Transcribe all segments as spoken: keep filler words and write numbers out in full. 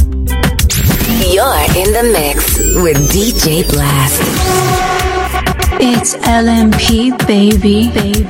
You're in the mix with D J Blast. It's L M P, baby, baby.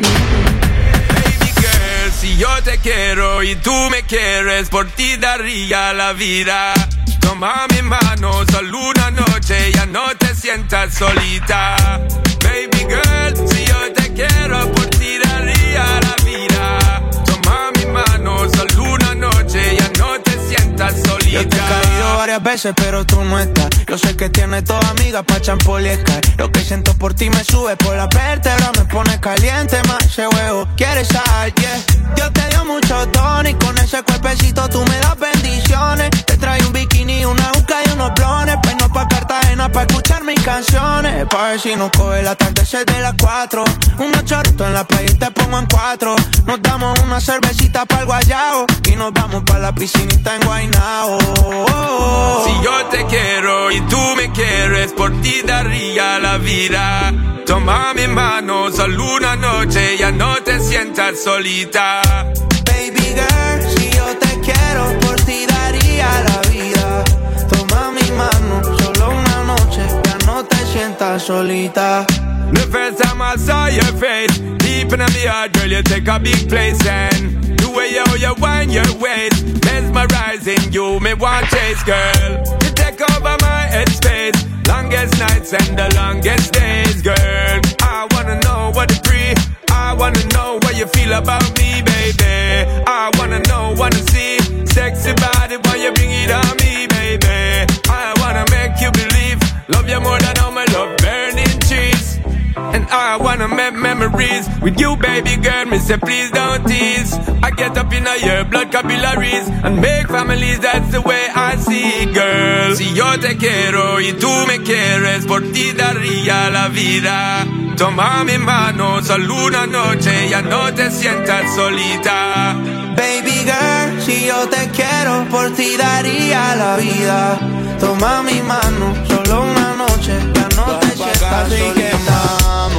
Baby girl, si yo te quiero y tú me quieres, por ti daría la vida. Toma mi mano, solo una noche, ya no te sientas solita. Baby girl, si yo te quiero, por ti daría la vida. Toma mi mano, solo una noche, ya no te sientas solita. Yo te he caído varias veces, pero tú no estás. Yo sé que tienes toda amiga pa' champol y escar. Lo que siento por ti me sube por la vértebra, me pone caliente, más ese huevo quieres sal, yeah. Dios te dio mucho tono y con ese cuerpecito tú me das bendiciones. Te trae un bikini, una juca y unos blones, pues no pa' Cartagena pa' escuchar mis canciones. Pa' ver si nos coge el atardecer de las cuatro. Unos chorritos en la playa y te pongo en cuatro. Nos damos una cervecita pa'l guayao y nos vamos pa' la piscinita en Guaynao. Oh, oh. Si yo te quiero y tú me quieres, por ti daría la vida. Toma mi mano, solo una noche, ya no te sientas solita. Baby girl, si yo te quiero, por ti daría la vida. Toma mi mano, solo una noche, ya no te sientas solita. The first time I saw your face, deep in my heart, girl, you take a big place. And the way you, you wind your waist, mesmerizing you, me want chase, girl. You take over my headspace, longest nights and the longest days, girl. I wanna know what to breathe, I wanna know what you feel about me, baby. I wanna know, wanna see, sexy body when you bring it on me, baby. I wanna make you believe, love you more than all my love burning trees. And I wanna make memories with you, baby girl. Me say please don't tease. I get up in your blood capillaries and make families. That's the way I see it, girl. Si yo te quiero y tú me quieres, por ti daría la vida. Toma mi mano, solo una noche, ya no te sientas solita. Baby girl, si yo te quiero, por ti daría la vida. Toma mi mano, solo una noche, ya no te sientas solita.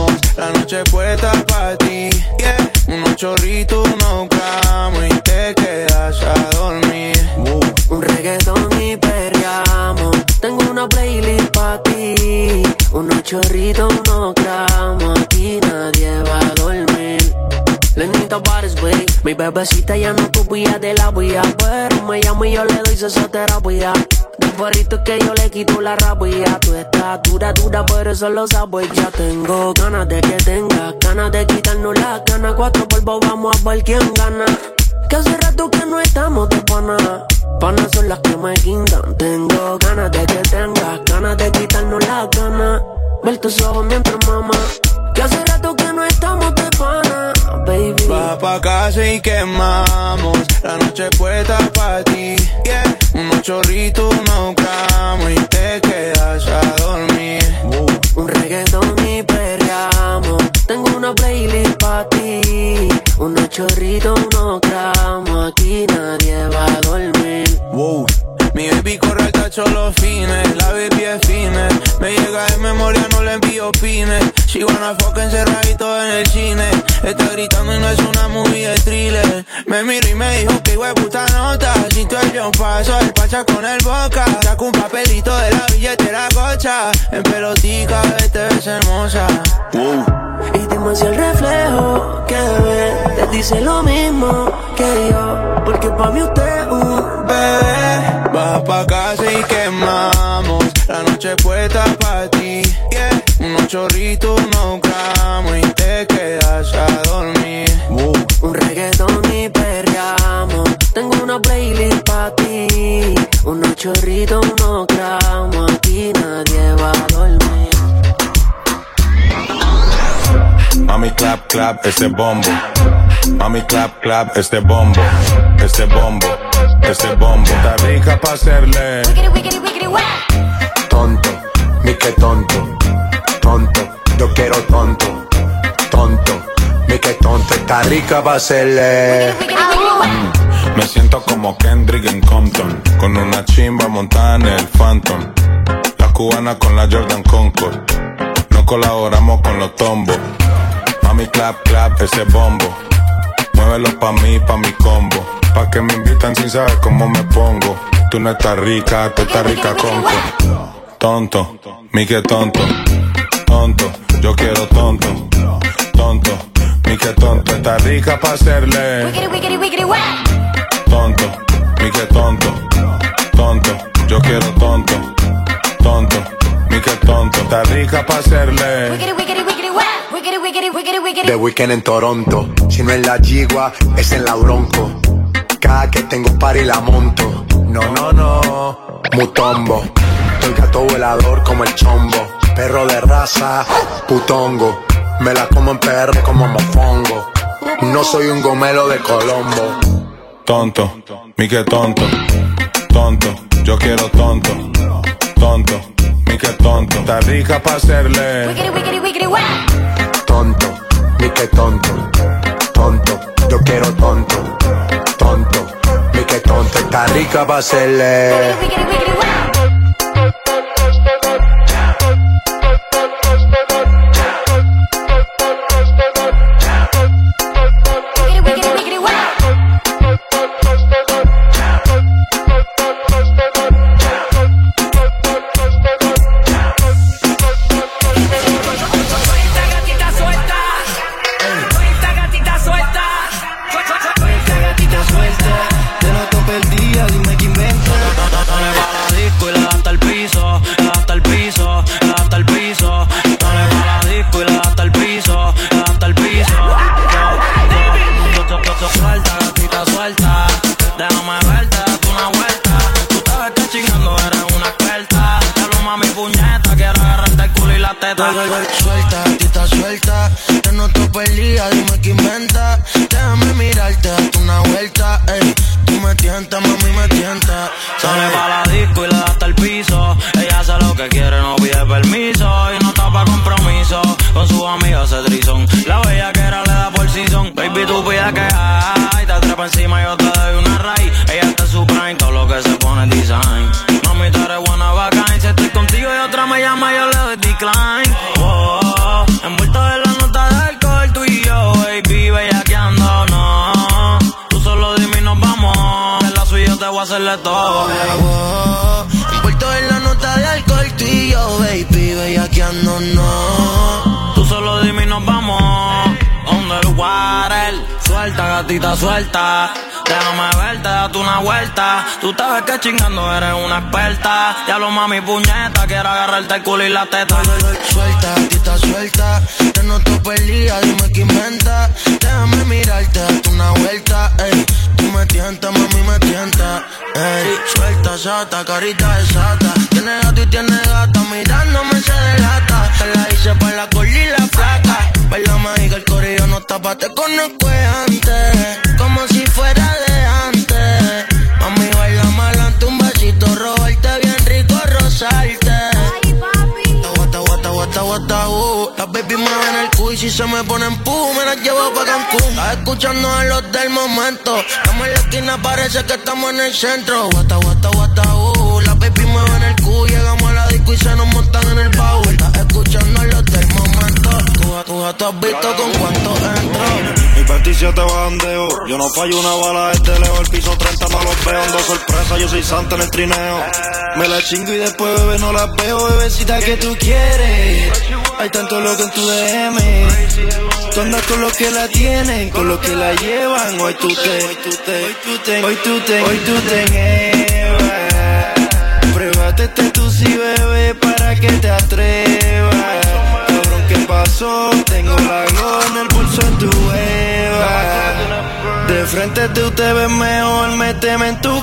La noche puesta para ti, yeah. Unos chorritos, unos gramos y te quedas a dormir. uh. Un reggaetón y perreamos. Tengo una playlist para ti. Unos chorritos, unos gramos. Aquí nadie va a dormir. Lenita Bares, wey. Mi bebecita ya no copia de la vía, pero me llamo y yo le doy sesoterapia. De porrito que yo le quito la rabia. Tú estás dura, dura, pero eso lo sabes. Ya tengo ganas de que tengas ganas de quitarnos las ganas. Cuatro polvos, vamos a ver quién gana. Que hace rato que no estamos de pana. Panas son las que me guindan. Tengo ganas de que tengas ganas de quitarnos las ganas. Ver tus ojos mientras mama. Que hace rato que no estamos de pana, baby. Va pa' casa y quemamos. La noche puesta pa' ti, yeah. Unos chorritos, unos gramos y te quedas a dormir. uh. Un reggaetón y perreamos. Tengo una playlist pa' ti. Unos chorritos, unos gramos. Aquí nadie va a dormir. Wow. Mi baby corre el tacho los fines. La baby es fine. Me llega de memoria, no le envío pines. She wanna fuck encerradito en el cine. Está gritando y no es una movie de thriller. Me miró y me dijo que hue puta nota. Siento el John paso, el pacha con el boca. Saco un papelito de la billetera gocha. En pelotica, te ves hermosa. Wow. Y dime si el reflejo que ve te dice lo mismo que yo. Porque pa' mí usted es un bebé. Va pa' casa y quemamos. La noche puesta pa' ti, yeah. Unos chorritos, unos gramos y te quedas a dormir. uh. Un reggaetón y perreamos. Tengo una playlist pa' ti. Unos chorritos, unos gramos. Aquí nadie va a dormir. Mami clap clap este bombo. Mami clap clap este bombo. Este bombo, este bombo. Está rica pa' hacerle tonto, mi que tonto. Tonto, yo quiero tonto. Tonto, mi que tonto. Está rica pa' hacerle. mm. Me siento como Kendrick en Compton, con una chimba montada en el Phantom. La cubana con la Jordan Concord. No colaboramos con los tombos. Mami clap clap ese bombo. Muévelo pa' mí, pa' mi combo. Pa' que me invitan sin saber cómo me pongo. Tú no estás rica, tú estás rica con tonto, mi que tonto, tonto, yo quiero tonto, tonto, mi que tonto, está rica pa' hacerle. Wiggity, wiggity, wiggity, what? Tonto, mi que tonto, tonto, yo quiero tonto, tonto, mi que tonto, está rica pa' hacerle. Wiggity, wiggity, wiggity, what? Wiggity, wiggity, wiggity, wiggity. The Weeknd en Toronto, si no en la Yigua, es en la Bronco. Cada que tengo party la monto. No, no, no, mutombo. El gato volador como el chombo. Perro de raza, putongo. Me la como en P R como mofongo. No soy un gomelo de Colombo. Tonto, mi que tonto, tonto, yo quiero tonto, tonto, mi que tonto, está rica pa' hacerle. Wiggity, wiggity, wiggity, what? Tonto, mi que tonto, tonto, yo quiero tonto, tonto, mi que tonto, está rica pa' hacerle. Wiggity, wiggity, wiggity, what? Suelta, tita suelta, te noto perdida, dime qué inventa. Déjame mirarte, date una vuelta, ey. Tú me tientas, mami, me tientas. Sale pa' la disco y le da hasta el piso. Ella hace lo que quiere, no pide permiso. Y no está pa' compromiso, con sus amigas se trizón. La bella que era le da por season. Baby, tú pide que hay, te trepa encima y yo te doy una raíz. Ella está en su prime, todo lo que se pone es design. Mami, tú eres buena bacán. Si estoy contigo y otra me llama, yo le doy decline. Oh, envuelto en la nota de alcohol, tú y yo, baby, bellaqueando, no. Tú solo dime y nos vamos. En la suya te voy a hacerle todo. Oh, envuelto en la nota de alcohol, tú y yo, baby, bellaqueando, no. Tú solo dime y nos vamos. Underwater, suelta, gatita, suelta. Déjame verte, date una vuelta. Tú te ves que chingando eres una experta. Diablo, mami, puñeta, quiero agarrarte el culo y la teta. Suelta, tita, suelta, te noto perdida, dime qué inventa. Déjame mirarte, date una vuelta, ey. Tú me tientas, mami, me tientas, ey. Suelta, sata, carita de sata. Tiene gato y tiene gata, mirándome se delata. Te la hice pa' la corda y la flaca. Bailame y que el corillo no tapa, te conozco antes, como si fuera de antes. Mami, bailame adelante un besito, robarte bien rico, rozarte. Ay, papi. Guata, guata, guata, guata, uh. Las baby mueven el cuy, si se me ponen pu, me las llevo pa' Cancún. Estás escuchando a los del momento. Estamos en la esquina, parece que estamos en el centro. Guata, guata, guata, uh. Las baby mueven el cuy, llegamos a la disco y se nos montan en el baúl. Estás escuchando a los del momento. Tú, tú, tú has visto con cuánto entro. Mi petición te bandeo. Yo no fallo una bala desde lejos. El piso treinta no los veo. Ando sorpresa, yo soy santa en el trineo. Me la chingo y después, bebé, no la veo. Bebecita, que tú quieres. Hay tanto loco en tu D M. Tú andas con los que la tienen, con los que la llevan. Hoy tú te, hoy tú te, hoy tú te, hoy tú te, hoy tú te llevas. Pruébate este tú sí, bebé, para que te atrevas. Cabrón, ¿qué pasó? Tengo la gloria en el pulso en tu eva. De frente tú te ves mejor, méteme en tu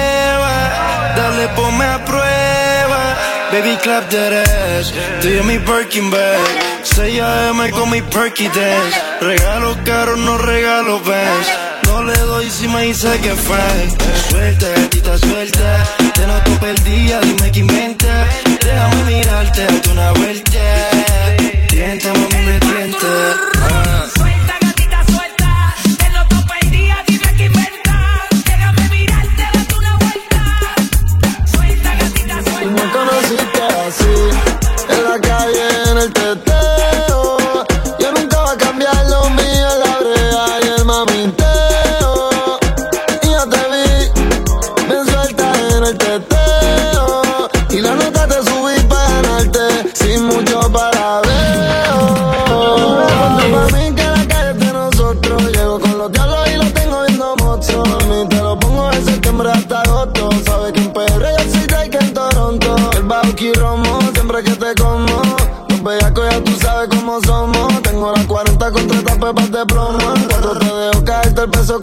cueva. Dale, ponme a prueba. Baby, clap that ass. Tú y mi Birkin bag. seis a eme con mi perky dance. Regalo caro, no regalo Vans. No le doy si me dice que fue. Suelta, gatita, suelta. Te noto perdida, dime qué inventa. Déjame mirarte, date una vuelta. Tienta, mami, me tienta. Ah. Suelta, gatita, suelta. Te noto perdida, dime qué inventa. Déjame mirarte, date una vuelta. Suelta, gatita, suelta. Tú me conociste así, en la calle, en el teteo. Yo nunca voy a cambiar lo mío, la brea y el mamiteo. Y yo te vi, bien suelta en el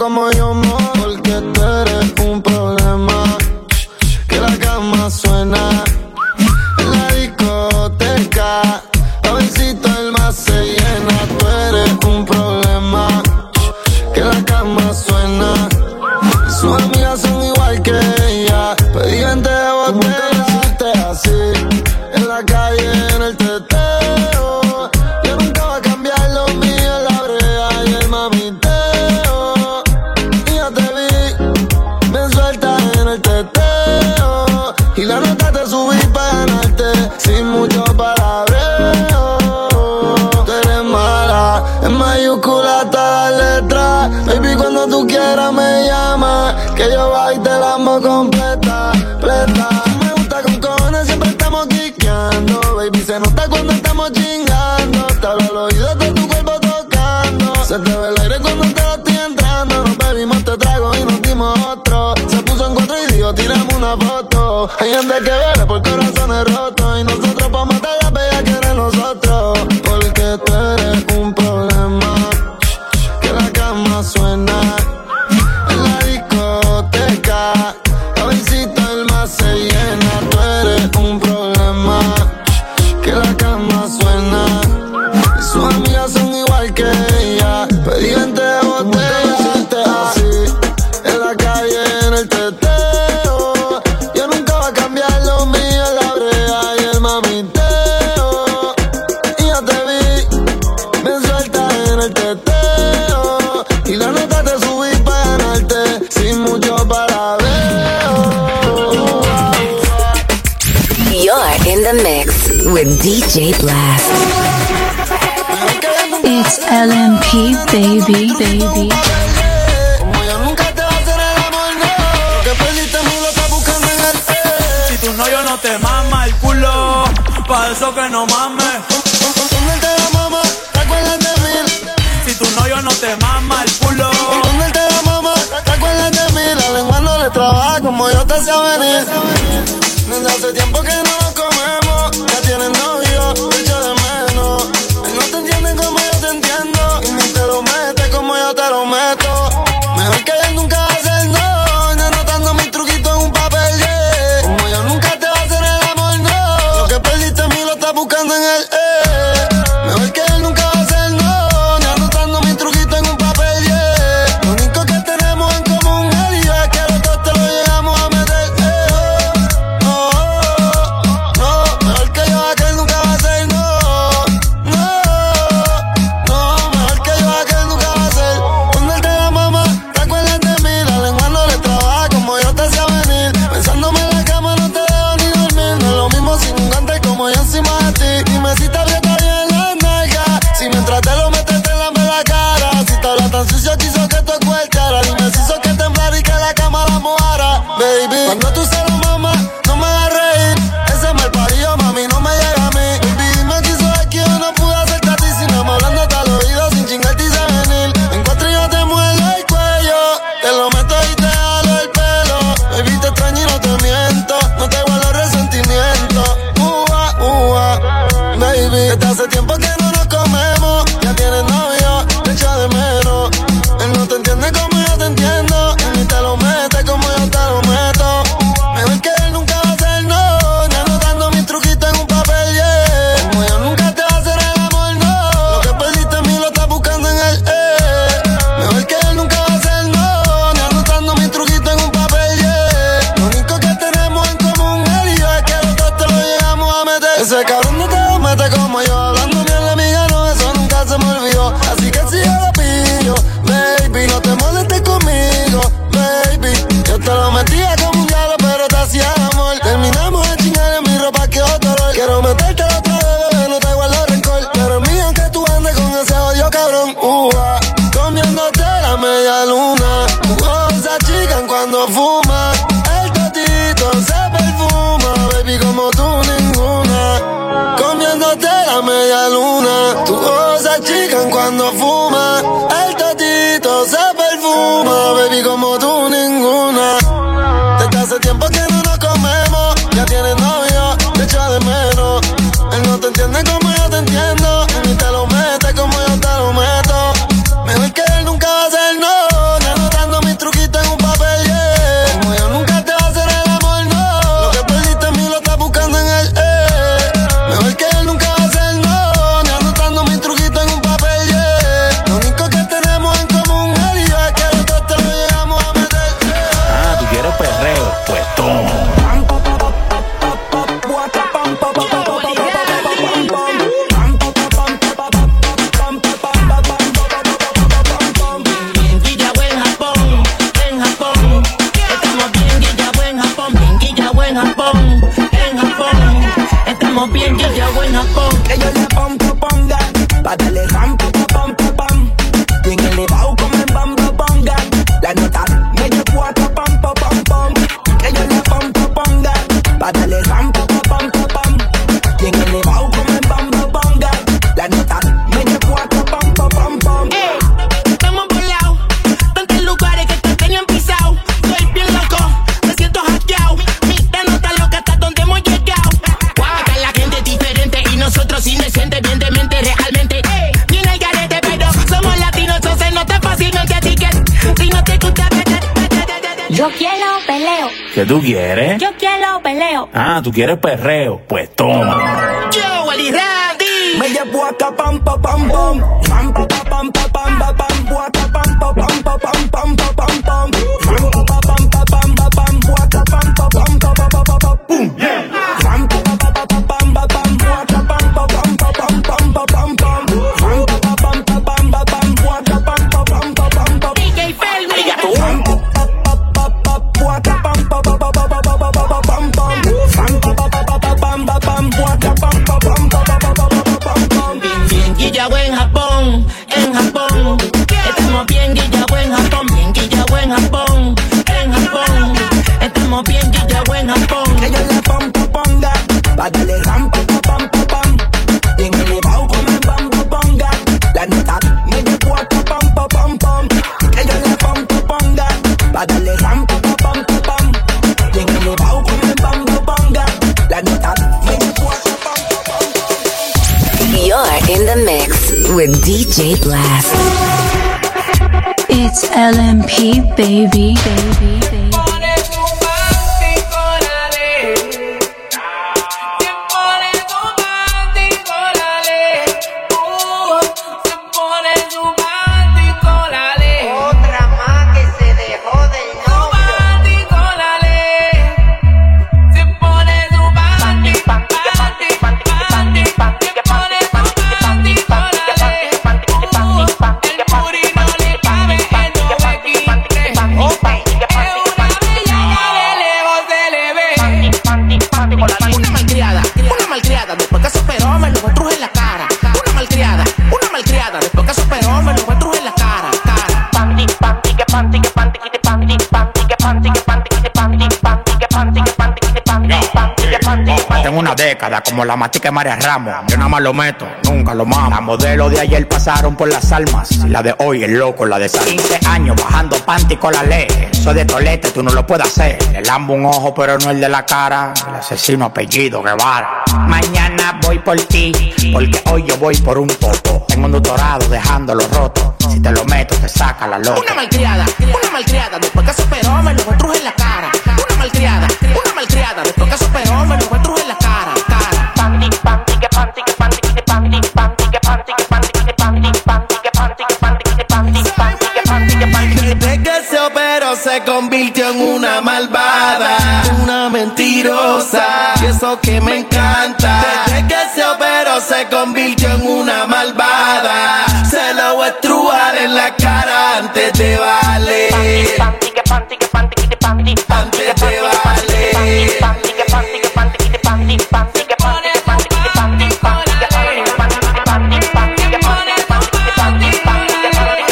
como yo no, porque tú eres un problema. Que la cama suena en la discoteca, jovencito el más se llena. Tú eres un problema. Que la cama suena, sus amigas son igual que ella, pendiente de botella. Hiciste así en la calle, en el teteo. Yo nunca voy a cambiar lo mío, la brea y el mamiteo. Y ya te vi, me suelta en el teteo. Y la nota te subí para ganarte, sin mucho palabreo. Tú eres mala, en mayúscula todas las letras. Baby, cuando tú quieras me llamas, que yo bajo y te la amo completa, pleta. Me gusta con cojones, siempre estamos quiqueando. Baby, se nota cuando estamos chingando. Te hablo al oído de tu cuerpo tocando. Se te ve el aire cuando te lo estoy entrando. Nos bebimos te trago y nos dimos otro. Se puso en cuatro y dijo, tiramos una foto. Hay gente que vele por corazones rotos. Y nosotros pa' matar la bella que eres nosotros. Porque tú eres un problema. Que la cama suena en la discoteca, jovencito el más se llena. Tú eres un problema. Que la cama suena y sus amigas son igual que ella, pendiente de botella. Hiciste así en la calle, en el teteo. Yo nunca voy a cambiar lo mío, la brea y el mamiteo. Y ya te vi, me suelta en el teteo. Y la nota te subí para ganarte, sin mucho palabreo. You're in the mix with D J Blast. It's L M P, baby, baby. Como yo nunca te va a hacer el amor, no. Lo que perdiste en mí lo estás buscando en el té. Si tu novio no te mama el culo, pa' eso que no mames. ¿Dónde te la mama? ¿Te acuerdas de mí? Si tu novio no te mama el culo, ¿dónde te la mama? ¿Te acuerdas de mí? La lengua no le trabaja como yo te hacía venir. Desde hace tiempo que no nos comemos. Ya tienes novio, te echo de menos. Él no te entiende como yo te entiendo. Y ni te lo mete como yo te lo meto. Mejor que él nunca va a hacer no. Ya anotando mis truquitos en un papel, yeah. Como yo nunca te va a hacer el amor, no. Lo que perdiste en mí lo estás buscando en él, eh. Mejor que él nunca va a hacer no. Ya anotando mis truquitos en un papel, yeah. Lo único que tenemos en común él y yo es que los dos te lo llegamos a meter, eh. No, no, mejor que yo a que él nunca va a hacer no. No, no, mejor que yo a que él nunca va a hacer. ¿Dónde te la mama? ¿Te acuerdas de mí? La lengua no le trabaja como yo te hacía venir. Pensándome en la cama no te dejo ni dormir. No es lo mismo sin un guante como yo encima de ti. Dime si te aprieta bien la nalga. Si mientras te lo metes te lame la cara. Si te habla tan sucio quiso que te cuelteara. Dime si hizo que temblara y que la cama la mojara. Baby, cuando tú se lo mamas, no me hagas reír. Ese mal parido, mami, no me llega a mí. Baby, dime que hizo aquí yo no pude hacerte a ti. Si no me hablando al oído sin chingarte y se venir. En cuatro yo te muelo el cuello. Te lo meto y te jalo el pelo. Baby, te extraño y no te miento. No te guardo resentimiento. Ua, ua, baby, desde hace tiempo que no nos comemos. Ya tienes novio, te echo de menos. Él no te entiende como yo te entiendo. Y ni te lo mete como yo te lo meto. Mejor que él nunca va a hacer no. Ya anotando mis truquitos en un papel, yeah. Como yo nunca te va a hacer el amor, no. Lo que perdiste en mí lo estás buscando en él, eh. Mejor que él nunca va a hacer no. Ya anotando mis truquitos en un papel, yeah. Lo único que tenemos en común él y yo es que los dos te lo llegamos a meter. Ese cabrón no te lo mete como yo. Hablando bien de mi gano, eso nunca se me olvidó. Así que si yo lo pillo, baby, no te molestes conmigo, baby. Yo te lo metía como un diablo, pero te hacía el amor. Terminamos de chingar en mi ropa, que otro olor. Quiero meterte otra vez, bebé, no te guardo rencor. Pero es mío que tú andes con ese odio cabrón. Ua, comiéndote la media luna. Tus ojos se achican cuando fumas. El totito se perfuma, baby, como tú ninguna. Comiéndote la media luna. Tus ojos se achican cuando fumas. El totito se perfuma, baby, como tú ninguna. Desde hace tiempo que no nos comemos. Ya tienes novio, te echo de menos. Él no te entiende como yo te entiendo. Y ni te lo mete como yo te lo meto. Mejor que él nunca va a hacer no. Ya no te Estamos bien guillados en Japón. Que yo le pongo ponga, pa' darle ram, pa, pa, pam, pa, pam. Bien elevado como el bamba bonga. La nota me llevo a pa, pam, pa, pam, pam. Que yo le pongo ponga, pa' darle ram, pa, pa, pam, pa, pam. Bien elevado como el bamba bonga. La nota me llevo a pa, pam, pa, pam, pam. Ey, estamos volados, tantos lugares que te tenían pisado. Soy bien loco, me siento hackeado. Mira nota loca hasta donde hemos llegado. Wow, acá la gente es diferente y nosotros indecentes, bien demente realmente. Ey, bien al garete, pero somos latinos, entonces no te fácilmente así que si no te gusta, vete, vete, vete, vete. Yo quiero peleo. ¿Qué tú quieres? Yo quiero peleo. Ah, ¿tú quieres perreo? Pues toma. Yo, Ali Randy. Me llevo acá pam pa pam pam. Pam pa pa pam pa pam pa pam. Buaca pam pa pam pa pam pam pa pam pam. Pam pa pa pam pa pam pa pam. Buaca pam pa pam pa pa pa pa pa. Boom. Pam pa pa pa pa pam pa pam. Buaca pam pa pam pa pam pam pa pam pam. Pam pa pa pam pa pam pa pam. Buaca pam pa pam pa pam pa. D J Felmy. Pam pa pa pa pa. Buaca pam pa pa pa pa pa pa pa pa pam pam. Pam pa pa pa pa pam pa pam. Buaca pam pa pam pa pa pa pa pa pam. Bien guillado en Japón, en Japón. Estamos bien guillado en Japón, bien guillado en Japón, en Japón. Estamos bien guillado en Japón. Que yo le pam pa ponga, pa' darle ram pa pa pam pa pam. Bien elevado como el bamba bonga. La nota me llevo a pa pam pa pam pam. Que yo le pam pa ponga, pa' darle ram pa pa pam pa pam. Bien elevado como el bamba bonga. La nota me llevo a pa pam pa pam pam. You're in the mix with D J Blast. It's L M P, baby, baby, baby. Tengo una década como la matica de María Ramos. Yo nada más lo meto, nunca lo mamo. Las modelos de ayer pasaron por las almas. La de hoy es loco, la de sal. quince años bajando panty con la ley. Eso de tolete tú no lo puedes hacer. Le lambo un ojo pero no el de la cara. El asesino apellido Guevara. Mañana voy por ti, porque hoy yo voy por un poco. Tengo un doctorado dejándolo roto. Si te lo meto te saca la loca. Una malcriada, una malcriada. Después que superó me lo entruje en la cara. Una malcriada, una malcriada. Después que superó me lo entruje en la cara. Cara. Panty, panty, que panty, que panty, que panty, panty, que panty, que panty, que panty, panty, que panty, que panty, que panty, panty, que panty, que panty. Desde que se operó se convirtió en una malvada, una mentirosa, y eso que me encanta. Desde que se operó se convirtió en una malvada. Se lo voy a estrujar en la cara antes de vale. Panty, que panty, que panty, que panty, antes de vale. Panty, que panty, que panty, que panty, panty, que panty, que panty, que panty, panty, que panty, que panty, que panty, panty, que panty, que panty, que panty, que panty, que panty, que panty, que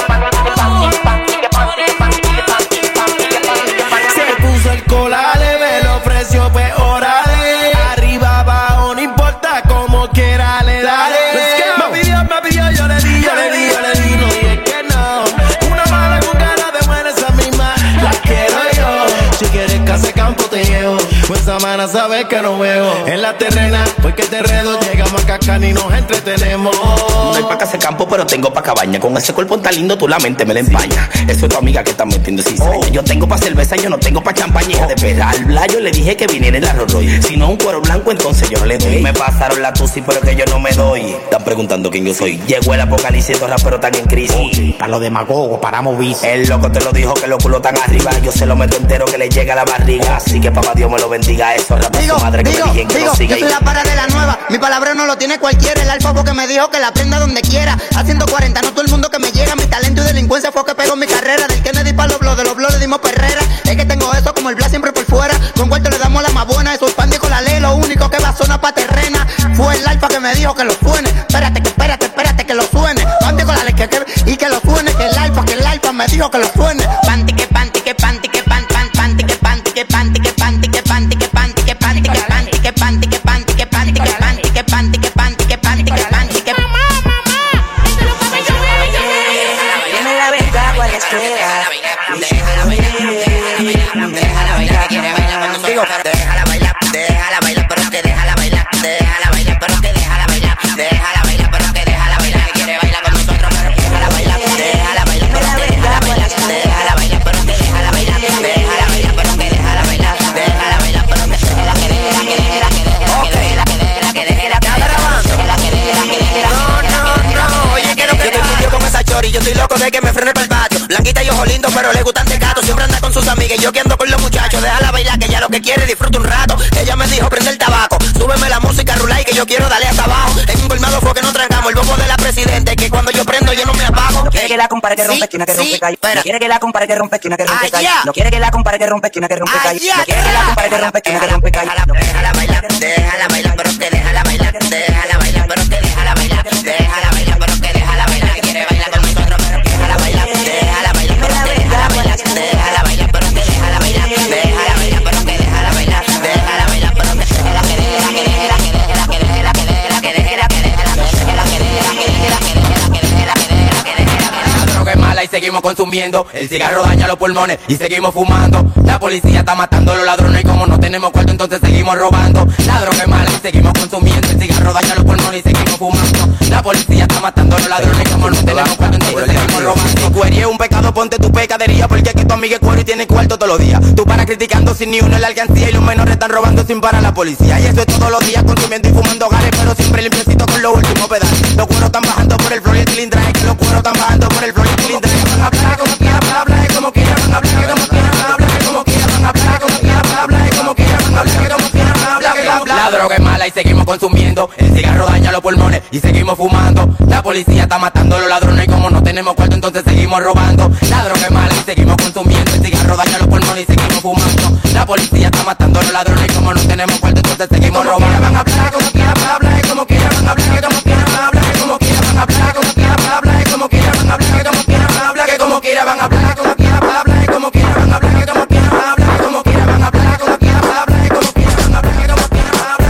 panty, que panty, que panty. Se puso el colar, me lo ofreció, pues órale. Arriba, abajo, no importa, como quiera le dale. Me pidió, me pidió, yo le di, yo le di, yo le di, no dije que no. Una mala con cara de buena, esa misma la quiero yo. Si quieres que hace campo te llevo, pues esa mana sabes que no veo. En la terrena, porque te redo, llegamos a Cacán y nos entretenemos. No hay pa' que hacer campo, pero tengo pa' cabaña. Con ese cuerpo tan lindo, tú la mente me la empaña. Eso es tu amiga que está metiendo cizaña. Yo tengo pa' cerveza, yo no tengo pa' champaña. De verdad, al Blayo le dije que viniera el arroz Roy. Si no un cuero blanco, entonces yo no le doy. Me pasaron la tusi, pero que yo no me doy. Están preguntando quién yo soy. Llegó el apocalipsis, estos raperos están en crisis. Para los demagogos, paramos bici. El loco te lo dijo, que los culos están arriba. Yo se lo meto entero, que le llega a la barriga. Así que papá Dios me lo bendiga. Eso raperos su madre que digo, me digan que digo, no siga. Yo soy la para de la nueva, mi palabra no lo tiene cualquiera. El alfabo que me dijo que la prenda donde quiera. Haciendo cuarenta, no todo el mundo que me llega. Mi talento y delincuencia fue que pegó mi carrera. Del Kennedy pa' los blogs, de los blogs le dimos perrera. Es que tengo eso como el Blas siempre por fuera. Con cuarto le damos la más buena. Esos pandy con la ley, lo único que va a zona pa' terrena. me dijo que lo suene. Espérate, que espérate, espérate que lo suene. Panty con la leche que, y que lo suene. Que el alfa, que el alfa me dijo que lo suene. Panty, que panty, que panty, que pan, pan, panty, que panty, que panty, que panty, que panty, que panty, que panty, que panty, que panty, que panty, que panty, que panty, que panty, que panty, que panty, que panty, que panty, que mamá, mamá. Tiene la verdad cual espera. Déjala bailar, déjala bailar, que quiere bailar cuando digo, déjala bailar, déjala bailar, pero que déjala bailar, déjala bailar, pero que déjala bailar, déjala bailar, pero que déjala bailar, que quiere bailar con nosotros, pero déjala bailar, déjala bailar, pero que déjala bailar, déjala bailar, pero que déjala bailar, déjala bailar, pero que déjala bailar, déjala bailar, pero que déjala, que déjala, que déjala, que déjala, que déjala, que déjala, que déjala, que déjala, que déjala. No, no, no, oye, quiero que yo estoy con esa chori, yo estoy loco de que me frene para el patio. Blanquita y ojo lindo, pero le gustan tecato. Siempre anda con sus amigas y yo que ando con los muchachos. Déjala bailar, que ella lo que quiere disfruta un rato. Ella me dijo prende el tabaco, súbeme la música, rulay, que yo quiero darle hasta abajo. En un colmado fue que nos trancamos el bobo de la presidente, que cuando yo prendo yo no me apago. No quiere que la compare que rompe esquina, que rompe calle. No quiere que la compare que rompe esquina, que rompe calle. No quiere que la compare que rompe esquina, que rompe calle. No quiere que la compare que rompe esquina, que rompe calle. Déjala bailar, déjala bailar, pero que déjala bailar, déjala bailar, pero que déjala bailar, déjala bailar, pero que déjala bailar, que quiere bailar con nosotros, pero déjala bailar, déjala bailar, pero que déjala bailar, déjala bailar, pero que déjala bailar, déjala bailar, pero que déjala bailar, déjala bailar, pero que déjala, que déjala, que déjala, que déjala, que déjala, que déjala, que déjala, que déjala, que déjala, que déjala, que déjala, que déjala, que déjala, que déjala, que déjala. La droga es mala y seguimos consumiendo. El cigarro daña los pulmones y seguimos fumando. La policía está matando a los ladrones y como no tenemos cuarto entonces seguimos robando. La droga es mala y seguimos consumiendo. El cigarro daña los pulmones y seguimos fumando. La policía está matando a los ladrones y como no tenemos cuarto entonces seguimos robando. Si cuería es un pecado, ponte tu pecadería, porque aquí tu amiga es cuero y tiene cuarto todos los días. Tú paras criticando sin ni uno en la alcancía y los menores están robando sin parar la policía. Y eso es todos los días consumiendo y fumando gares, pero siempre limpiecito con los últimos pedales. Los cueros están bajando por el flor y el cilindraje, que los cueros están bajando por el flor y el cilindraje. Van a hablar como quieran, van a hablar como quieran, van a hablar como quieran, van a hablar como quieran, van a hablar como quieran, van a hablar como quieran, van a hablar como quieran, van a hablar como quieran. La droga es mala y seguimos consumiendo. El cigarro daña los pulmones y seguimos fumando. La policía está matando a los ladrones y como no tenemos cuarto entonces seguimos robando. La droga es mala y seguimos consumiendo. El cigarro daña los pulmones y seguimos fumando. La policía está matando a los ladrones y como no tenemos cuarto entonces seguimos robando. Van a hablar como quieran, van a hablar como quieran, van a hablar como quieran, van a hablar como quieran, van a hablar como quieran, van a hablar como quieran, van a hablar como quieran, van a hablar como quieran, van a hablar como quieran, van a hablar como quieran, van a hablar como quieran, van a hablar como quieran, van a hablar como quieran, van a hablar como quieran, van a hablar como quieran, van a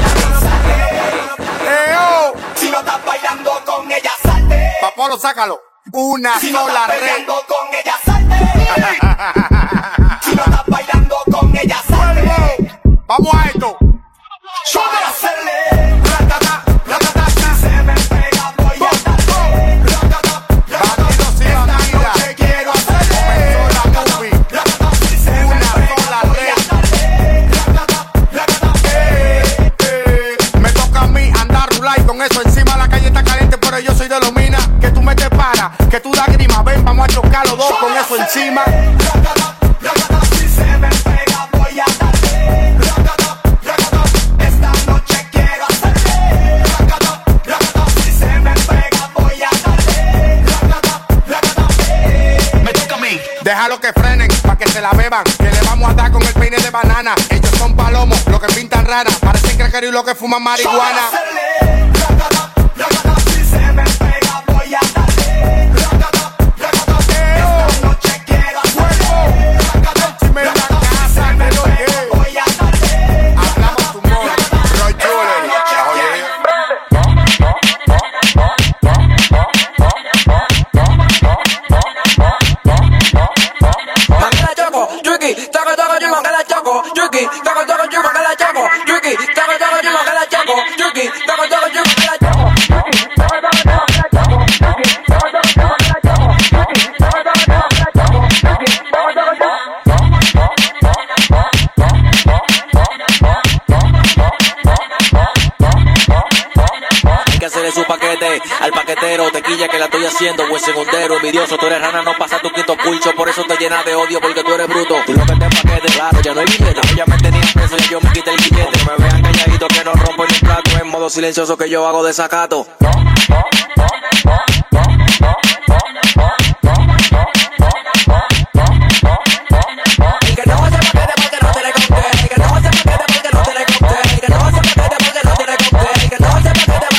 hablar. Si no estás bailando con ella, salte. Papolo, sácalo. Una si no sola estás red. bailando con ella, salte. Si no estás bailando con ella, salte. Vamos a esto. Yo voy a hacerle ratata, ratata, si se me pega voy a darle ratata, ratata, esta noche quiero hacerle ratata, ratata, si se me pega voy a darle ratata, ratata. Eh, eh, me toca a mí andar rulay con eso encima. La calle está caliente pero yo soy de los minas. Que tú me te paras, que tú das grima. Ven, vamos a chocar los dos con eso encima. Ratata, ratata, si se me pega voy a darle ratata, ratata, esta noche quiero hacerle ratata, ratata, si se me pega voy a darle ratata, ratata. Me toca a mí. Déjalo que frenen, pa' que se la beban. Que le vamos a dar con el peine de banana. Ellos son palomos, lo que pintan rara. Parecen cracker y lo que fuman marihuana. Ratata, ratata, si se me pega voy a darle ratata, ratata, esta noche quiero hacerle ratata, ratata, si se me pega voy a darle. Hablamos tu modo, Roy Jewelry. Mangala choco, Yuki, taco taco yo mangala choco, Yuki, taco taco yo mangala choco, Yuki, taco taco yo mangala choco, Yuki, taco taco yo mangala choco. Hay que hacerle su paquete al paquetero, tequilla que la estoy haciendo, buen segundero, envidioso, tú eres rana, no pasa tu quinto pulso, por eso te llenas de odio porque tú eres bruto. Tú lo que te paquete, claro, ya no hay billete, ella me tenía preso y yo me quité el billete. Me vean calladito que no rompo ni plato, en modo silencioso que yo hago desacato. Y que no se paquete porque no te le conté, y que no se paquete porque no te le conté, y que no se paquete porque no te le conté, y que no se paquete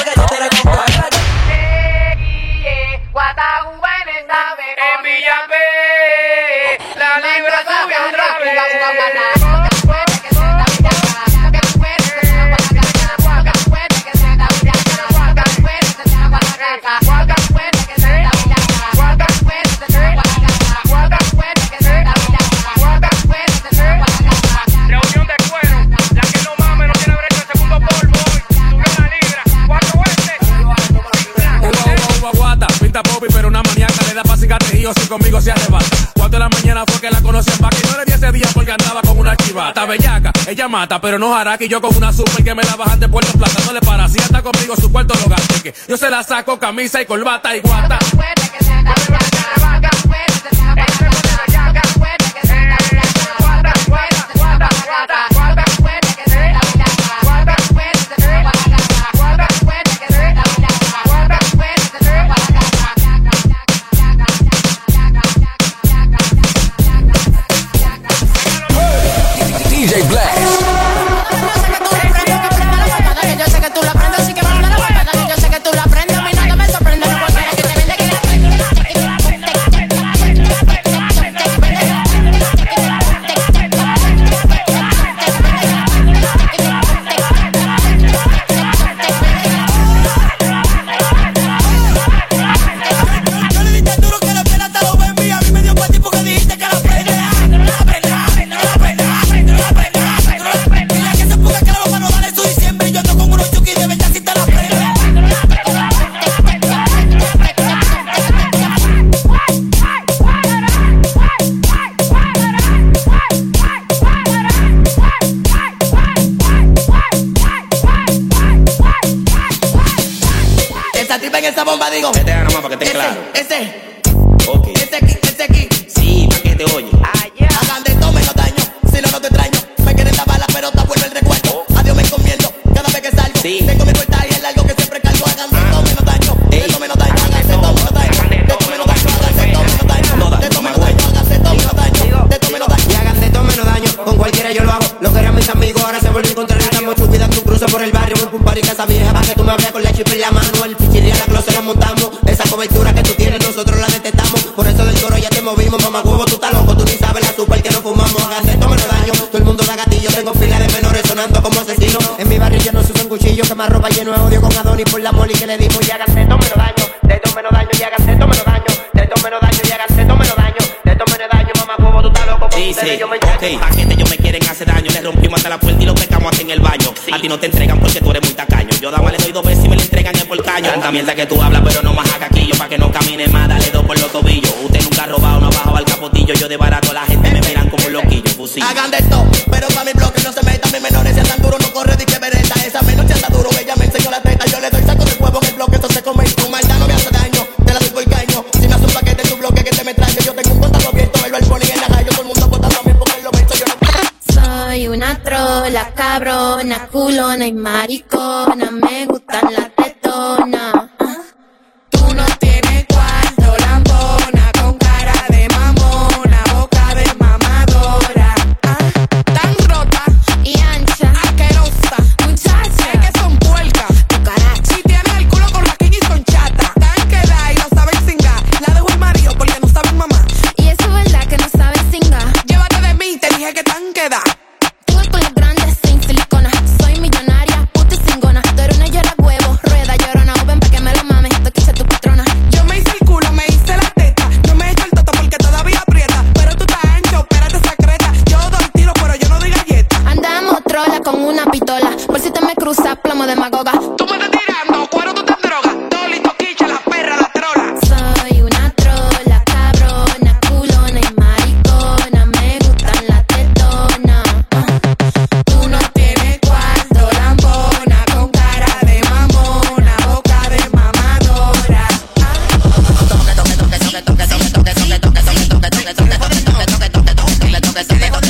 que andaba con una chivata bellaca. Ella mata, pero no hará que yo con una super que me la bajan de Puerto Plata. No le para, si anda conmigo su cuarto lo gaste. Que yo se la saco camisa y corbata y guata. D J Blast. Yo sé que tú la prendes, así que manda la guarda. Yo sé que tú la prendes, a mí nada me sorprende. No porque que te vende que la yo le diste duro que la pena te lo ven y a mí me dio pa' ti porque dijiste que la prende. La prende, la prende, la prende, la prende, la prende, la prende, la prende. Dile que se ponga que la boca no vale su diciembre y yo ando con unos yuki de verdad si te la prende. Esa tripa en esa bomba, digo. Vete a nomás para que esté claro. Ese, Ok. ese aquí, ese aquí. Sí, para que te oye. Hagan de todo menos daño, si no, no te extraño. Me quieren dar bala, pero te vuelve el recuerdo. Adiós me encomiendo, cada vez que salgo. Sí. Tengo mi puerta y el largo que siempre cargo. Hagan de todo menos daño, de todo menos daño. Hagan de todo menos daño, de todo menos daño. Hagan de todo menos daño, de todo menos daño. Hagan de todo menos daño, de todo menos daño. Y hagan de todo menos daño, con cualquiera yo lo hago. Lo que eran mis amigos, ahora se vuelven a encontrar. Estamos chupida tu cruce por el barrio, voy por y casa vieja. Pa' que tú me hables con la chip en la mano. El pichirri a la closet nos montamos. Esa cobertura que tú tienes, nosotros la detestamos. Por eso del coro ya te movimos, mamá huevo, tú estás loco. Tú ni sabes la super que nos fumamos. Hagan de todo menos daño, todo el mundo da gatillo. Tengo fila de menores sonando como asesinos. En mi barrio yo no se usan cuchillos, que más ropa lleno de odio con Adonis por la moli que le dimos. Y hagan de todo menos daño, de todo menos daño. Y hagan de todo menos daño, de todo menos daño. Y hagan de todo menos daño, de todo menos daño. Mamá huevo, tú estás loco. Dice, ok, paquete, ellos me quieren hacer daño. Les rompimos hasta la puerta y los pescamos hasta en el baño. A ti no te entregan porque tú eres muy tacaño. Yo dama le doy dos veces y me le entregan el por caño. Tanta mierda que tú hablas, pero no más caquillo. Pa' que no camine más, dale dos por los tobillos. Usted nunca ha robado, no ha bajado al capotillo. Yo de barato, la gente me miran como un loquillo. Fusil. Hagan de esto, pero pa' mi bloque no se metan. Mis menores se andan duro, no corre di que vereta. Esa menoche anda duro, ella me enseñó la teta. Yo le doy saco de huevo en el bloque, eso se come y tu maldad no me hace daño. Te la doy por caño, si me hace un paquete en tu bloque que te me trae. Yo tengo un contacto abierto, el balcón y en la calle. Todo el mundo votando a mí porque lo meto yo no. Soy una trola, cabrona, culona y maricona. Me gustan las tetonas. Tú no tienes cuarto, lambona, con cara de mamona, boca de mamadora. Tan rota y ancha, asquerosa, muchacha, es que son puercas. cucaracha. Si tienes el culo con raquín y con chata, tan que da y no saben cingar. La dejo el marido porque no saben mamá. Y eso es verdad que no sabes singar. Llévate de mí, te dije que tan que da. Tú con los grandes sin silicona. Soy millonaria, puta y cingona. Tú eres una llora huevo, rueda llorona. O ven pa' que me lo mames, esto quise tu patrona. Yo me hice el culo, me hice la teta. No me he hecho el toto porque todavía aprieta. Pero tú estás ancho, espérate secreta. Yo doy tiro, pero yo no doy galleta. Andamos trola con una pistola. Por si te me cruzas, plomo demagoga. Tú me estás tirando, cuero tú te drogas. Dolito, quiche, la perra, la trola. Soy una trola, cabrona, culona y maricona. Me gustan las tetonas. Tú no tienes cuarto, lambona, con cara de mamona, boca de mamadora.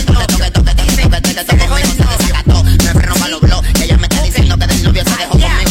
Me freno pa' los blogs, ella me está diciendo que del novio se dejó conmigo.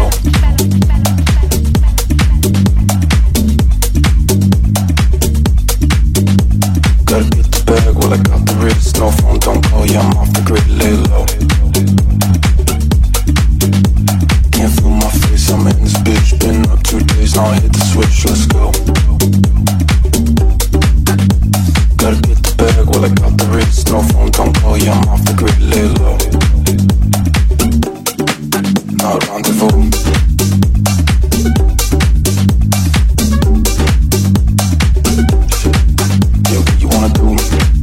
keys on, hit the switch, let's go. Gotta get the bag while I got the wrist. No phone, don't call you, I'm off the grid, lay low. Now rendezvous. Yeah, what you wanna do?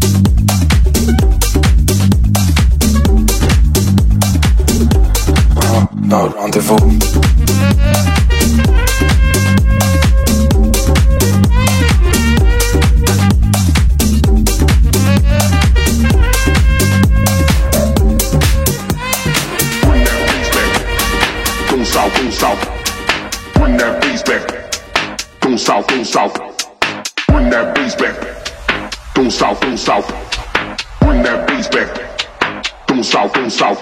Uh, now rendezvous. South, go south, bring that bass back. Go south, go south, bring that bass back. Go south, go south.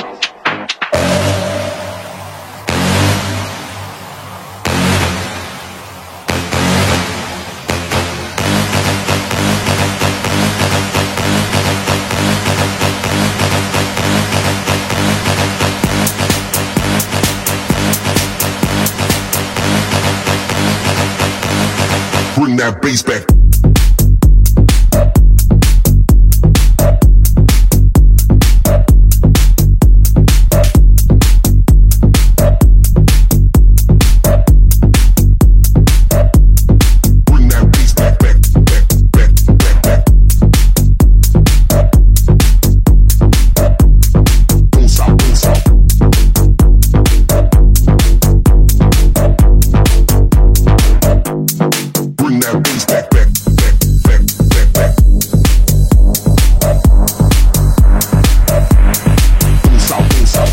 Bring that bass back. Bring that bass back, back, back, back, back, back. Go south, go south. Bring that bass back, back, back, back, back, back. Go south, go south.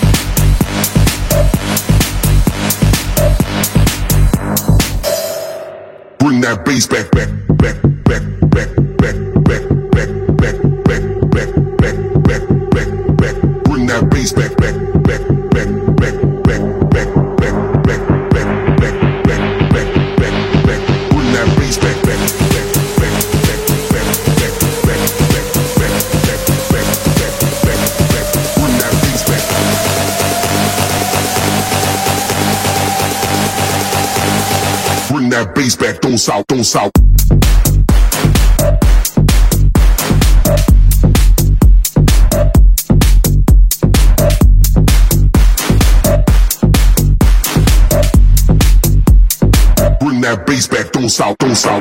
Bring that bass back, back, back, back, back, back, back, back, back, back, back, back, back, back, back. Bring that bass back, back, back, back, back, back, back, back, back, back, back, back, back, back, back. Bring that bass back, back, back, back, back, back, back, back, back, back, back, back, back, back, back. Bring that bass back. Bring that bass back, don't south, don't south. Bring that bass back, don't south, don't south.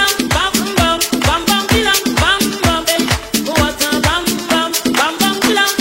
Bam bam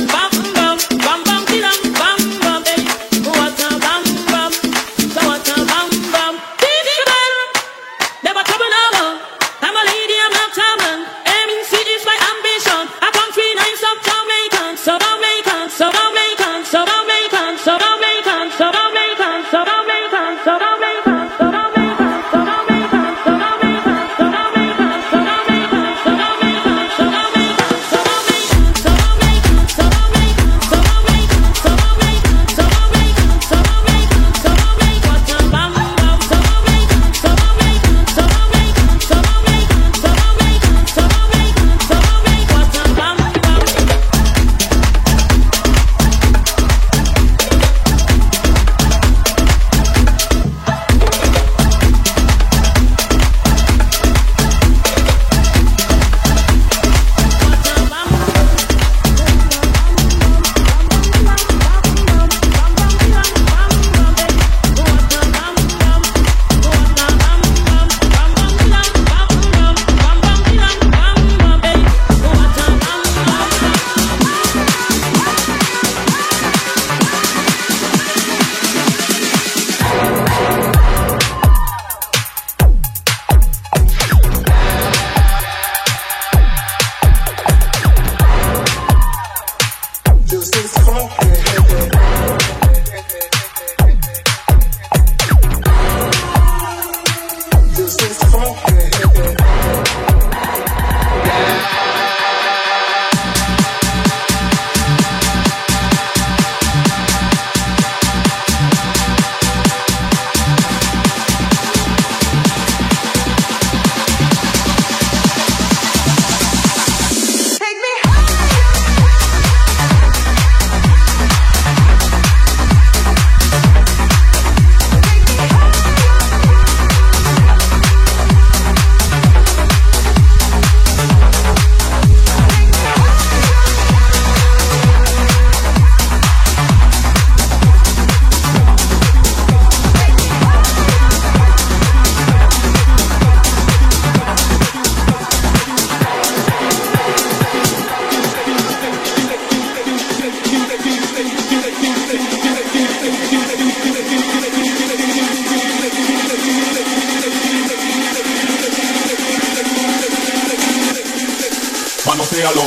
manoséalo.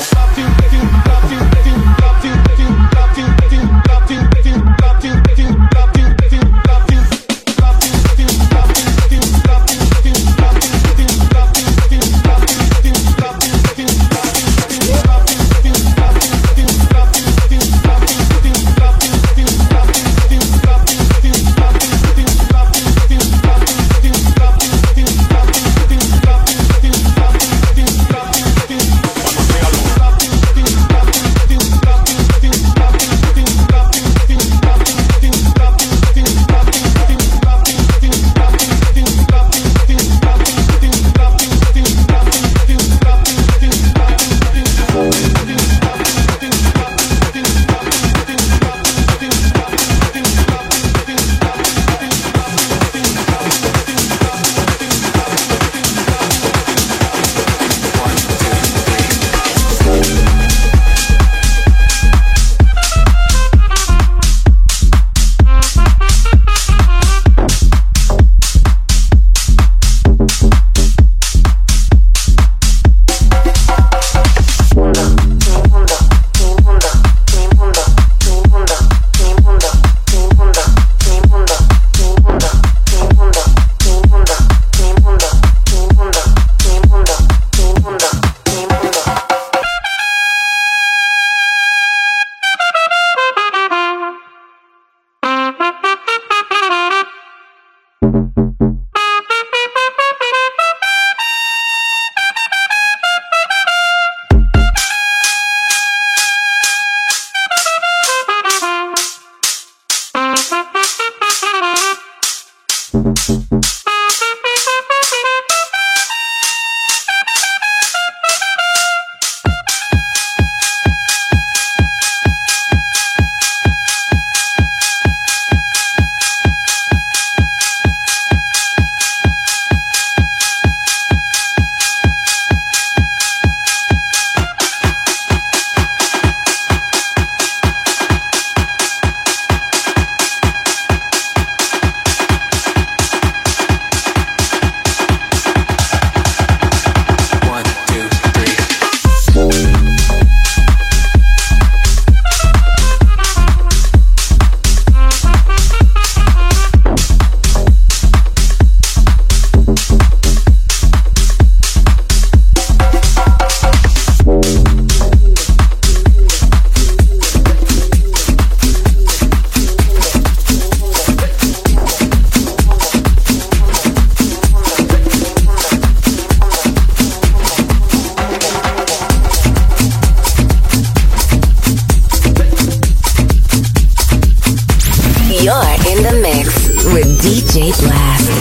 D J Blast.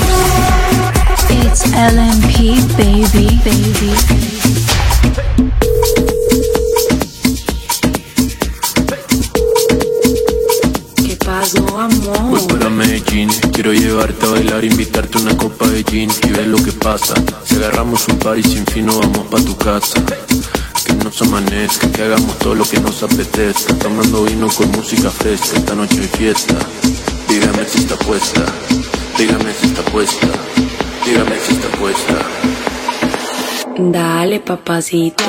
It's L M P, baby, baby. ¿Qué pasó, amor? Voy para Medellín, quiero llevarte a bailar, invitarte a una copa de gin y ver lo que pasa. Si agarramos un par y sin fin nos vamos pa' tu casa. Que nos amanezca, que hagamos todo lo que nos apetezca. Tomando vino con música fresca, esta noche hay fiesta. Dígame si está puesta, dígame si está puesta, dígame si está puesta. Dale, papacito.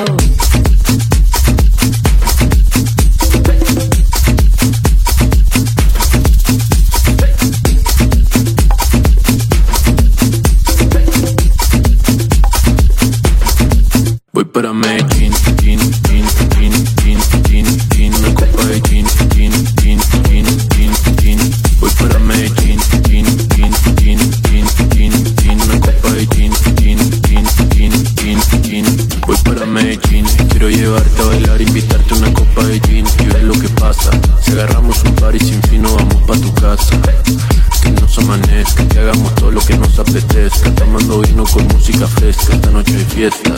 Voy para Medellín, gin, gin, gin, gin, gin, gin, una copa de gin, gin, gin, gin, gin, gin. Voy para Medellín, gin, gin, gin, gin, gin, gin, una copa de gin, gin, gin, gin, gin, gin. Voy para Medellín, quiero llevarte a bailar, invitarte a una copa de gin y ver lo que pasa. Si agarramos un par y sin fin nos vamos pa' tu casa. Que nos amanezca, que hagamos todo lo que nos apetezca. Tomando vino con música fresca, esta noche hay fiesta.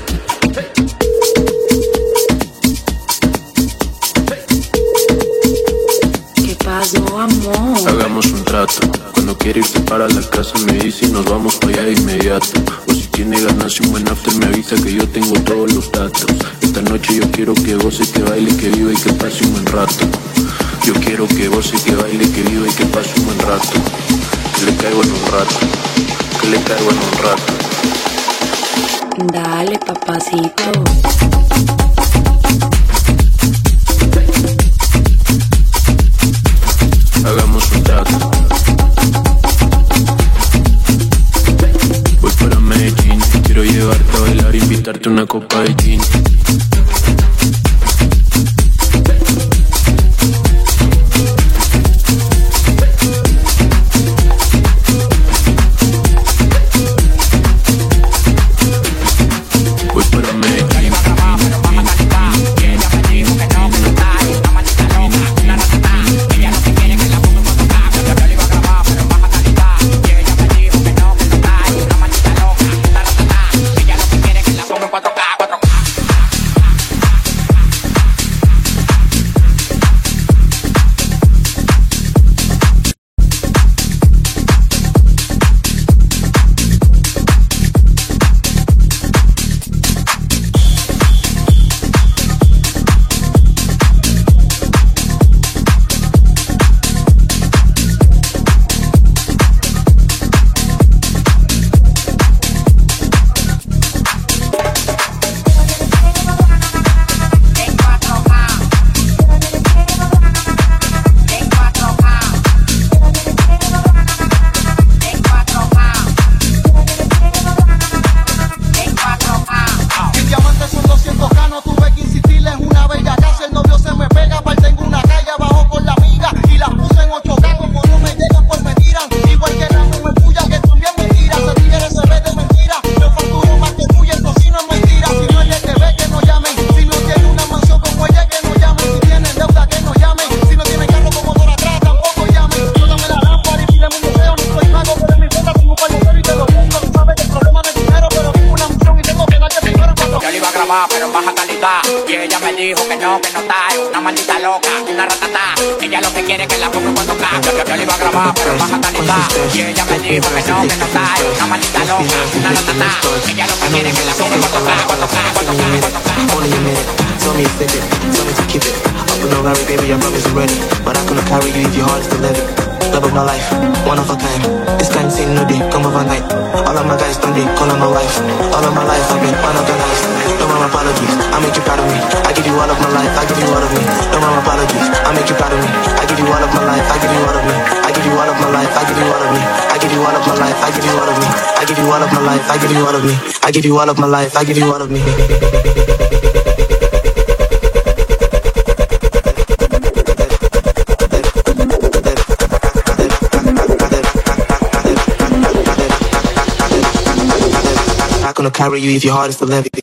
¿Qué pasó, amor? Hagamos un trato. Cuando quiera irse para la casa me dice y nos vamos para allá de inmediato. O si tiene ganas y un buen after me avisa que yo tengo todos los datos. Esta noche yo quiero que goce, que baile, que viva y que pase un buen rato. Yo quiero que goce, que baile, que viva y que pase un buen rato. Que le caigo en un rato, que le caigo en un rato. Dale, papacito. una copa de gin. Pero en baja calidad. Y ella me dijo que no, que no está. Es una maldita loca, una ratata. Ella lo que quiere es que la compre cuando cae. Yo, yo, yo le iba a grabar, pero en baja calidad. Y ella me dijo que no, que no está. Es una maldita loca, una ratata. Ella lo que quiere es que la compre cuando cae, cuando cae, cuando cae, cuando cae. Only a minute, tell me to stick it, tell me to keep it. Up and over, baby, I promise I'm ready. But I couldn't carry you if your heart is still heavy. Love of my life, one of a kind. This kind scene no day, come overnight. All of my guys done they call on my wife. All of my life I've been unorganized. No more apologies, I make you proud of me. I give you all of my life, I give you all of me. No more apologies, I make you proud of me. I give you all of my life, I give you all of me. I give you all of my life, I give you all of me. I give you all of my life, I give you all of me. I give you all of my life, I give you all of me. I give you all of my life, I give you all of me. Gonna carry you if your heart is still heavy.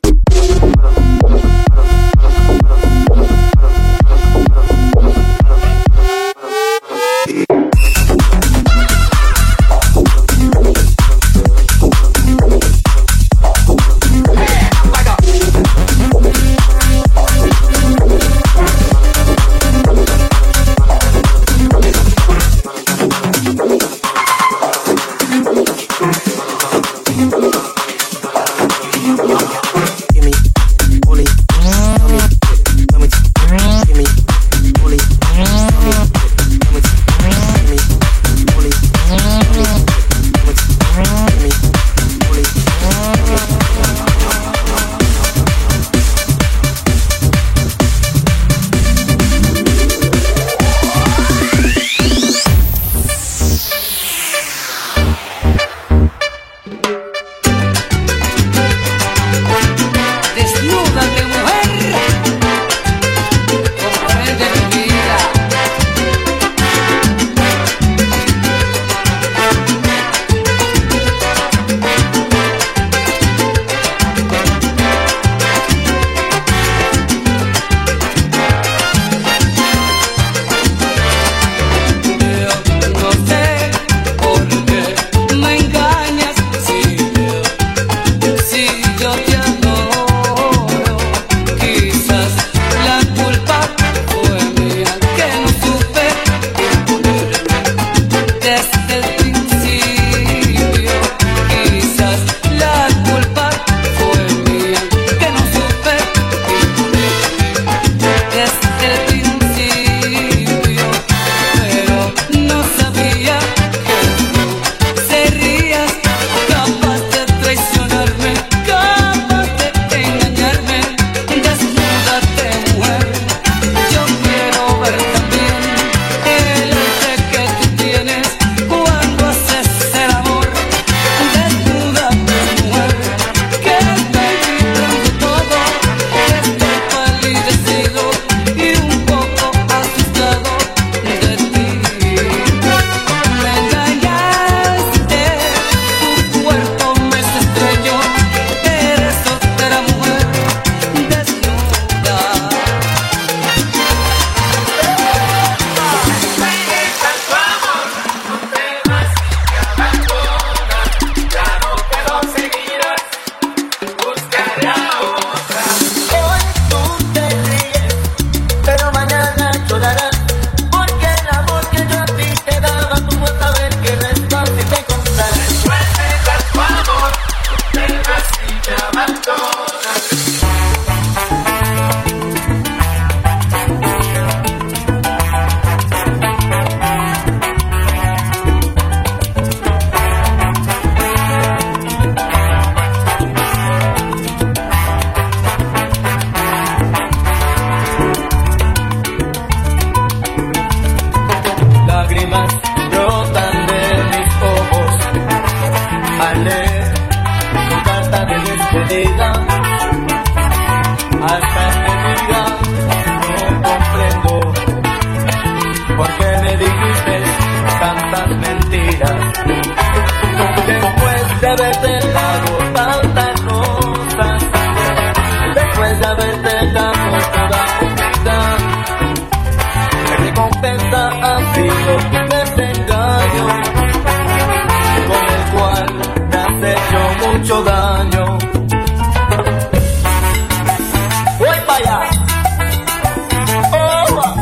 vaya. Oh.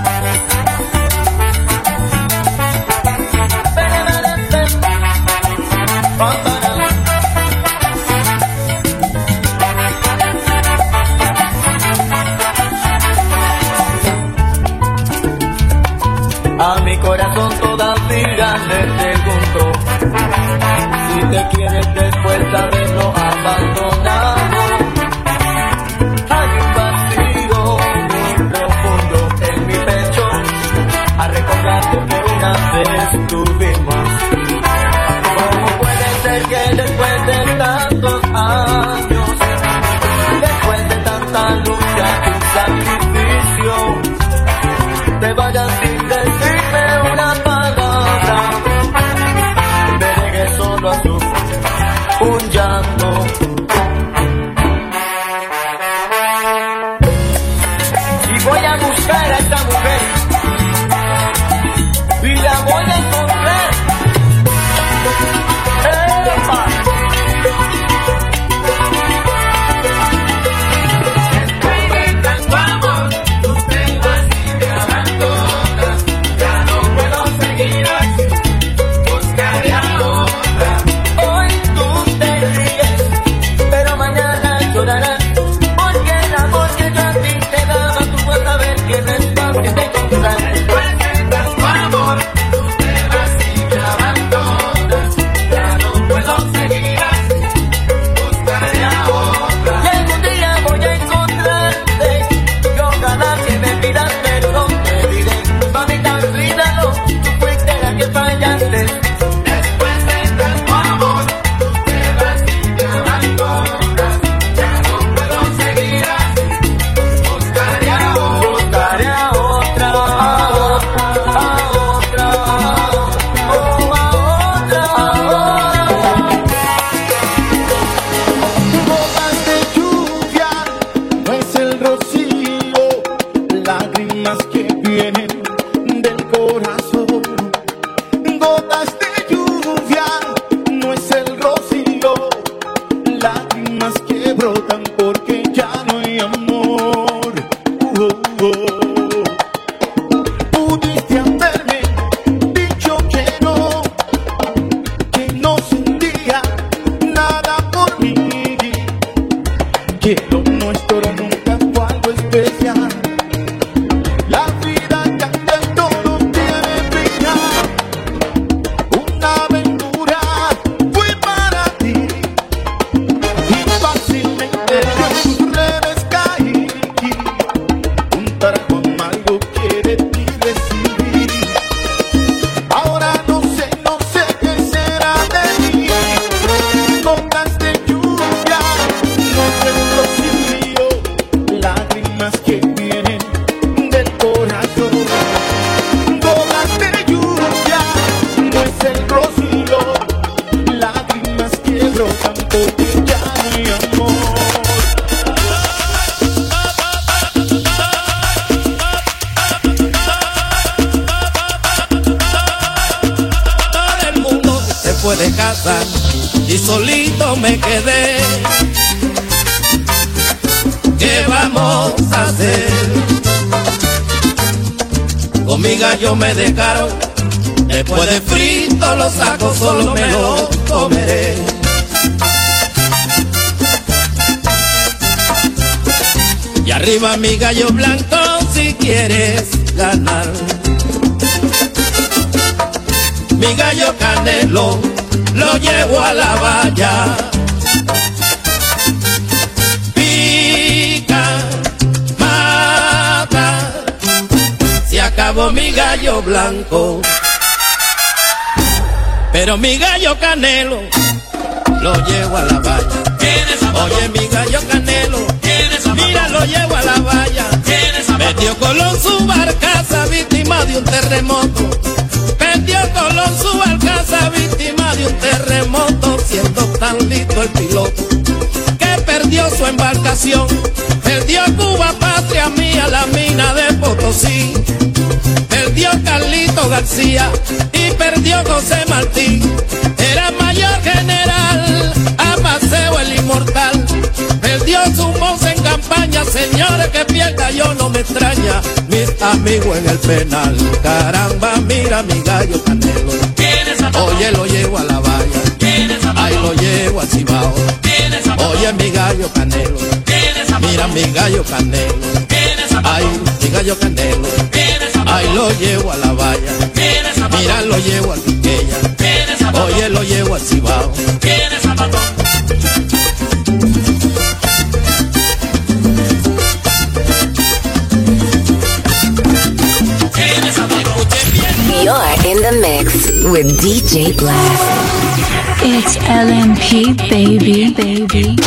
A mi corazón todavía le pregunto si te quieres después de haberlo abandonado. Hay un vacío muy profundo en mi pecho a recordarte que una vez tuvimos. ¿Cómo puede ser que después de tantos años, después de tanta lucha y sacrificio, te vayas sin decirme una palabra? Me dejé solo a su un llanto. Y voy a buscar a esta mujer y la voy a encontrar. ¡Epa! De casa y solito me quedé. ¿Qué vamos a hacer? Con mi gallo me dejaron, después de frito los saco, solo me lo comeré. Y arriba mi gallo blanco si quieres ganar. Mi gallo Canelo lo llevo a la valla. Pica, mata, se acabó mi gallo blanco. Pero mi gallo Canelo lo llevo a la valla. Oye, mi gallo Canelo, mira, lo llevo a la valla. Metió Colón su barcaza, víctima de un terremoto. Perdió Colón su barcaza, víctima de un terremoto, siendo tan listo el piloto que perdió su embarcación. Perdió Cuba, patria mía, la mina de Potosí. Perdió Carlito García y perdió José Martí. Era mayor general, Amaseo el inmortal. Perdió su voz en campaña, señores, que pierda yo no me extraña. Mis amigos en el penal, caramba, mira mi gallo Canelo. Oye, lo llevo a la valla, ay, lo llevo al Cibao. Oye, mi gallo Canelo, mira mi gallo Canelo. Ay, mi gallo Canelo, ay, lo llevo a la valla. Mira, lo llevo a Quiqueya. Oye, lo llevo al Cibao. You're in the mix with D J Blast. It's L M P, baby, baby.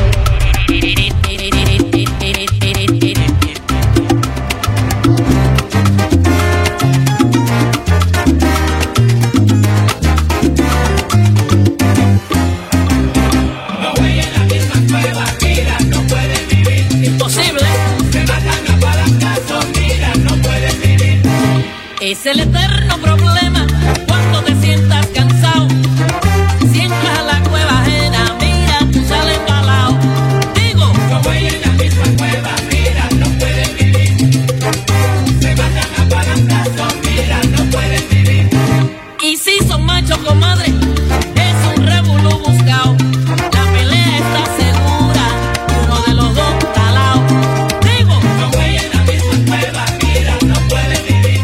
Es el eterno problema cuando te sientas cansado. Si entras a la cueva ajena, mira, tú sales embalado. Digo, como ella en la misma cueva, mira, no pueden vivir. Se matan a palantazos, mira, no pueden vivir. Y si son machos, comadre, es un revolú buscado. La pelea está segura, uno de los dos está al lado. Digo, como ella en la misma cueva, mira, no pueden vivir.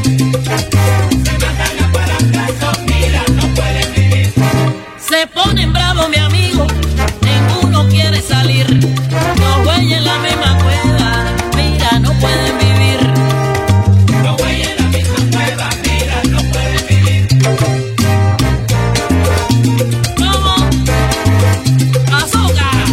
Se ponen bravos, mi amigo, ninguno quiere salir. Los güeyes en la misma cueva, mira, no pueden vivir. Los güeyes en la misma cueva, mira, no pueden vivir. ¿Cómo? Azúcar.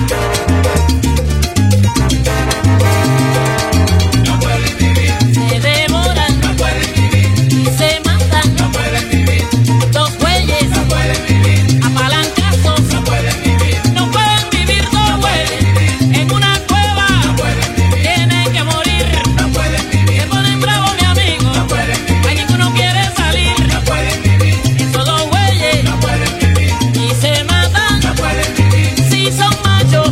No pueden vivir. Se devoran. No pueden vivir. Y se matan. No pueden vivir. Los güeyes. No pueden vivir. Apalancazos. No pueden vivir. No pueden vivir dos güeyes en una cueva. No pueden vivir. Tienen que morir. No pueden vivir. Se ponen bravos, mi amigo. No pueden vivir. Hay ninguno quiere salir. No pueden vivir. Esos dos güeyes. No pueden vivir. Y se matan. No pueden vivir. Si son machos.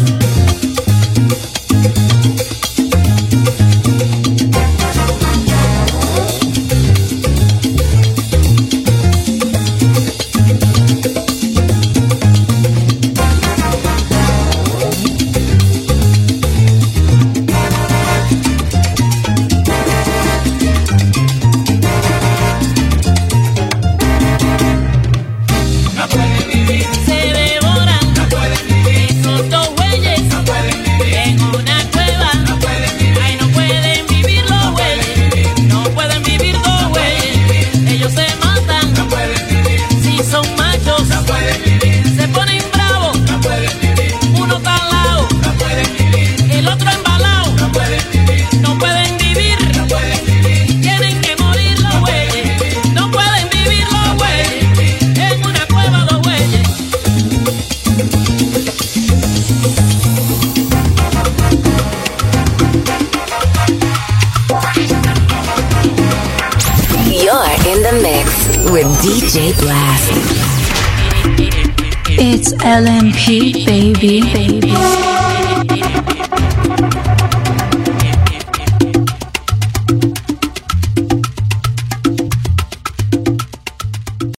No pueden vivir. Se devoran. No pueden vivir. Esos dos güeyes. No pueden vivir. En una cueva. No pueden vivir. Ay, no pueden vivir los güeyes. No pueden vivir dos güeyes. Ellos se matan. No pueden vivir. Si son machos. No pueden vivir. Se ponen bravos. No pueden vivir. Uno está al lado. No pueden vivir. El otro embalado. No pueden vivir. No pueden vivir. No pueden vivir. Tienen que morir los güeyes. No pueden vivir los güeyes. En una cueva los güeyes. You're in the mix with D J Blast. It's L M P, baby, baby.